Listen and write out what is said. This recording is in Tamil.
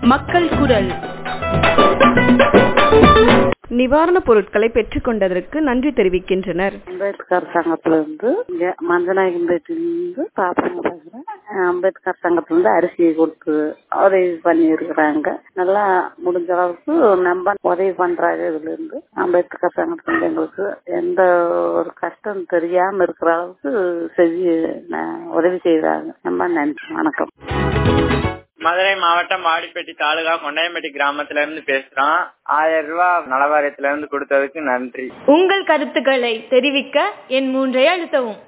மக்கள் குரல். நிவாரணப் பொருட்களை பெற்றுக் கொண்டதற்கு நன்றி தெரிவிக்கின்றனர். அம்பேத்கர் சங்கத்திலிருந்து மஞ்சநாயகம்பேட்டிலிருந்து பாப்பா பேசுறேன். அம்பேத்கர் சங்கத்திலிருந்து அரிசியை கொடுத்து உதவி பண்ணி இருக்கிறாங்க. நல்லா முடிஞ்ச அளவுக்கு நம்ம உதவி பண்றாங்க. இதுல இருந்து அம்பேத்கர் சங்கத்துல எங்களுக்கு எந்த ஒரு கஷ்டம் தெரியாம இருக்கிற அளவுக்கு உதவி செய்வாங்க. ரொம்ப நன்றி. வணக்கம். மதுரை மாவட்டம் வாடிப்பட்டி தாலுகா கொண்டையம்பட்டி கிராமத்துல இருந்து பேசுறோம். 1000 ரூபாய் நலவாரியத்துல இருந்து கொடுத்ததுக்கு நன்றி. உங்கள் கருத்துக்களை தெரிவிக்க என் 3 அழுத்தவும்.